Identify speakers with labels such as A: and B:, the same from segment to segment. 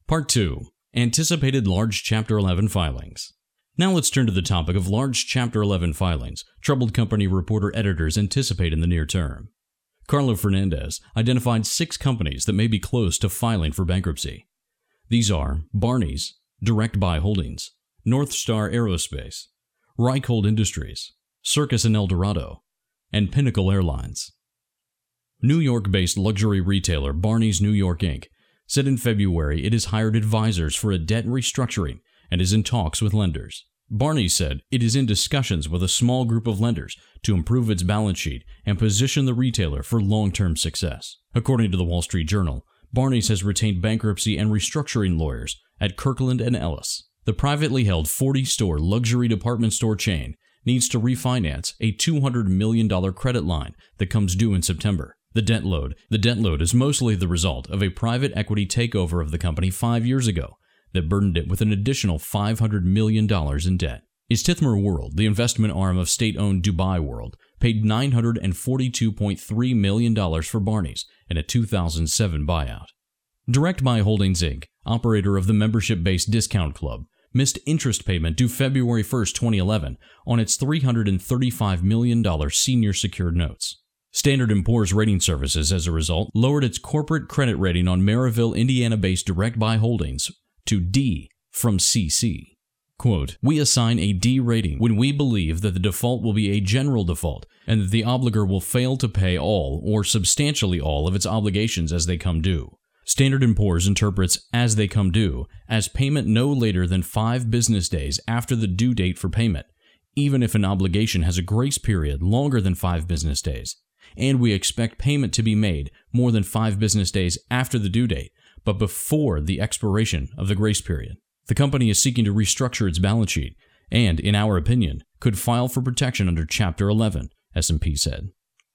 A: Part 2. Anticipated large Chapter 11 filings. Now let's turn to the topic of large Chapter 11 filings troubled company reporter editors anticipate in the near term. Carlo Fernandez identified 6 companies that may be close to filing for bankruptcy. These are Barneys, Direct Buy Holdings, Northstar Aerospace, Reichhold Industries, Circus and Eldorado, and Pinnacle Airlines. New York-based luxury retailer Barneys New York Inc. said in February it has hired advisors for a debt restructuring and is in talks with lenders. Barneys said it is in discussions with a small group of lenders to improve its balance sheet and position the retailer for long-term success. According to the Wall Street Journal, Barneys has retained bankruptcy and restructuring lawyers at Kirkland & Ellis. The privately held 40-store luxury department store chain needs to refinance a $200 million credit line that comes due in September. The debt load is mostly the result of a private equity takeover of the company 5 years ago that burdened it with an additional $500 million in debt. Istithmar World, the investment arm of state-owned Dubai World, paid $942.3 million for Barneys in a 2007 buyout. Direct Buy Holdings Inc., operator of the membership-based discount club, missed interest payment due February 1, 2011 on its $335 million senior secured notes. Standard & Poor's Rating Services, as a result, lowered its corporate credit rating on Maryville, Indiana-based Direct Buy Holdings to D from CC. Quote, "We assign a D rating when we believe that the default will be a general default and that the obligor will fail to pay all or substantially all of its obligations as they come due. Standard & Poor's interprets as they come due as payment no later than 5 business days after the due date for payment, even if an obligation has a grace period longer than 5 business days. And we expect payment to be made more than 5 business days after the due date, but before the expiration of the grace period. The company is seeking to restructure its balance sheet and, in our opinion, could file for protection under Chapter 11, S&P said.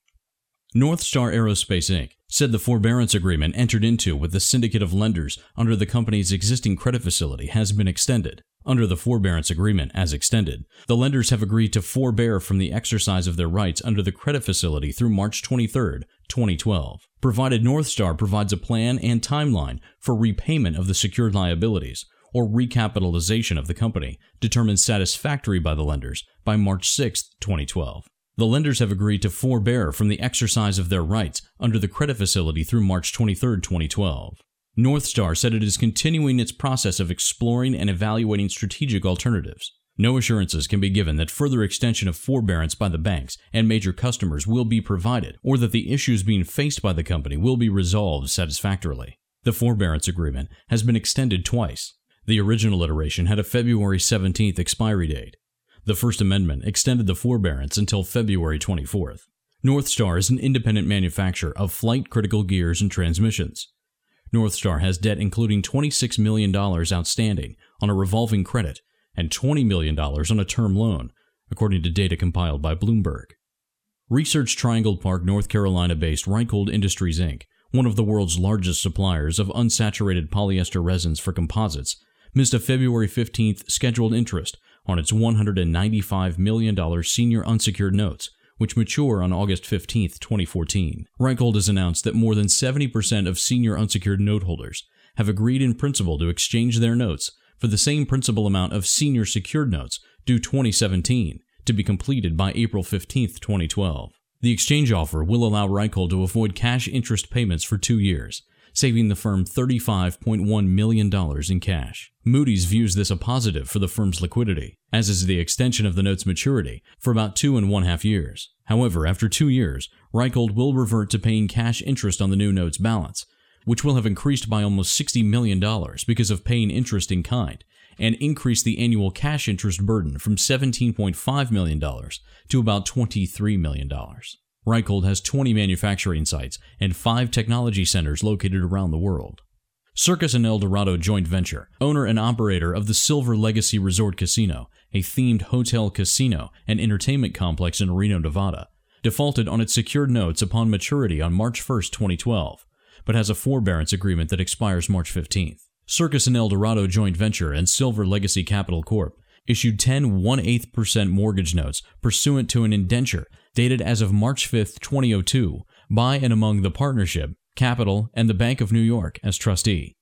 A: Northstar Aerospace Inc. said the forbearance agreement entered into with the syndicate of lenders under the company's existing credit facility has been extended. Under the forbearance agreement, as extended, the lenders have agreed to forbear from the exercise of their rights under the credit facility through March 23, 2012, provided Northstar provides a plan and timeline for repayment of the secured liabilities or recapitalization of the company determined satisfactory by the lenders by March 6, 2012. The lenders have agreed to forbear from the exercise of their rights under the credit facility through March 23, 2012. Northstar said it is continuing its process of exploring and evaluating strategic alternatives. No assurances can be given that further extension of forbearance by the banks and major customers will be provided, or that the issues being faced by the company will be resolved satisfactorily. The forbearance agreement has been extended twice. The original iteration had a February 17 expiry date. The First Amendment extended the forbearance until February 24th. Northstar is an independent manufacturer of flight-critical gears and transmissions. Northstar has debt including $26 million outstanding on a revolving credit and $20 million on a term loan, according to data compiled by Bloomberg. Research Triangle Park, North Carolina-based Reichhold Industries Inc., one of the world's largest suppliers of unsaturated polyester resins for composites, missed a February 15th scheduled interest on its $195 million senior unsecured notes, which mature on August 15, 2014. Reichhold has announced that more than 70% of senior unsecured note holders have agreed in principle to exchange their notes for the same principal amount of senior secured notes due 2017 to be completed by April 15, 2012. The exchange offer will allow Reichhold to avoid cash interest payments for 2 years, saving the firm $35.1 million in cash. Moody's views this a positive for the firm's liquidity, as is the extension of the note's maturity for about 2.5 years. However, after 2 years, Reichhold will revert to paying cash interest on the new note's balance, which will have increased by almost $60 million because of paying interest in kind, and increase the annual cash interest burden from $17.5 million to about $23 million. Reichhold has 20 manufacturing sites and 5 technology centers located around the world. Circus and Eldorado joint venture, owner and operator of the Silver Legacy Resort Casino, a themed hotel casino and entertainment complex in Reno, Nevada, defaulted on its secured notes upon maturity on March 1, 2012, but has a forbearance agreement that expires March 15th. Circus and Eldorado joint venture and Silver Legacy Capital Corp. issued 10 1/8% mortgage notes pursuant to an indenture dated as of March 5, 2002, by and among the partnership, Capital, and the Bank of New York as trustee.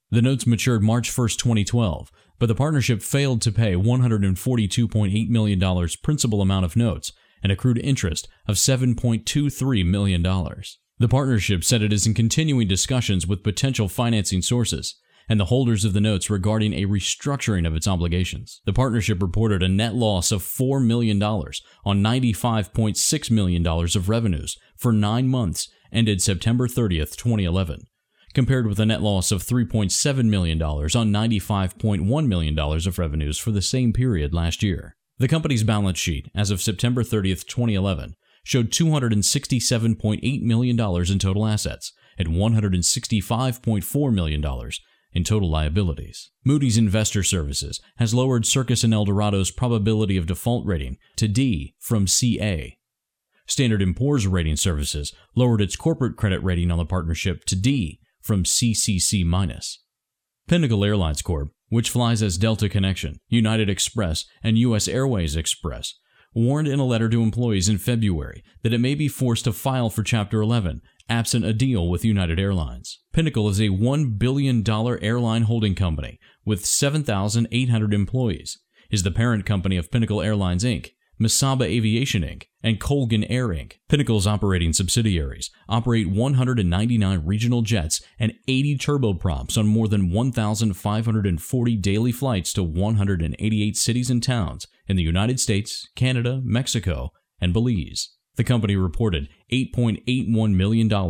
A: The notes matured March 1, 2012, but the partnership failed to pay $142.8 million principal amount of notes and accrued interest of $7.23 million. The partnership said it is in continuing discussions with potential financing sources and the holders of the notes regarding a restructuring of its obligations. The partnership reported a net loss of $4 million on $95.6 million of revenues for 9 months ended September 30, 2011, compared with a net loss of $3.7 million on $95.1 million of revenues for the same period last year. The company's balance sheet as of September 30, 2011, showed $267.8 million in total assets and $165.4 million in total liabilities. Moody's Investor Services has lowered Circus and Eldorado's probability of default rating to D from CA. Standard & Poor's Rating Services lowered its corporate credit rating on the partnership to D from CCC-. Pinnacle Airlines Corp., which flies as Delta Connection, United Express, and U.S. Airways Express, warned in a letter to employees in February that it may be forced to file for Chapter 11 absent a deal with United Airlines. Pinnacle is a $1 billion airline holding company with 7,800 employees, is the parent company of Pinnacle Airlines Inc., Mesaba Aviation Inc., and Colgan Air Inc. Pinnacle's operating subsidiaries operate 199 regional jets and 80 turboprops on more than 1,540 daily flights to 188 cities and towns in the United States, Canada, Mexico, and Belize. The company reported $8.81 million on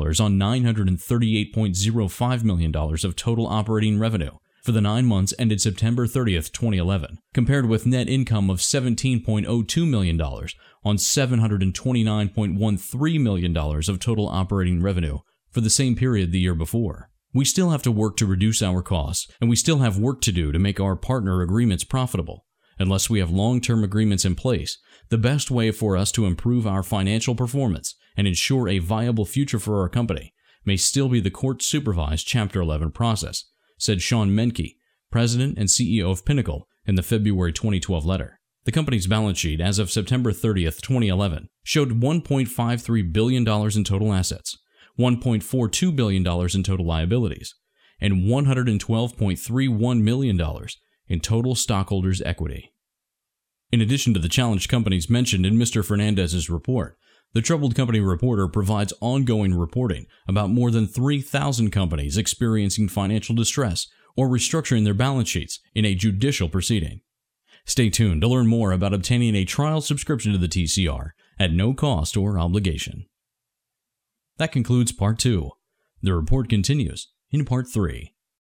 A: $938.05 million of total operating revenue for the 9 months ended September 30, 2011, compared with net income of $17.02 million on $729.13 million of total operating revenue for the same period the year before. We still have to work to reduce our costs, and we still have work to do to make our partner agreements profitable. Unless we have long-term agreements in place, the best way for us to improve our financial performance and ensure a viable future for our company may still be the court-supervised Chapter 11 process, said Sean Menke, President and CEO of Pinnacle, in the February 2012 letter. The company's balance sheet as of September 30, 2011, showed $1.53 billion in total assets, $1.42 billion in total liabilities, and $112.31 million in total stockholders' equity. In addition to the challenged companies mentioned in Mr. Fernandez's report, the Troubled Company Reporter provides ongoing reporting about more than 3,000 companies experiencing financial distress or restructuring their balance sheets in a judicial proceeding. Stay tuned to learn more about obtaining a trial subscription to the TCR at no cost or obligation. That concludes Part 2. The report continues in Part 3.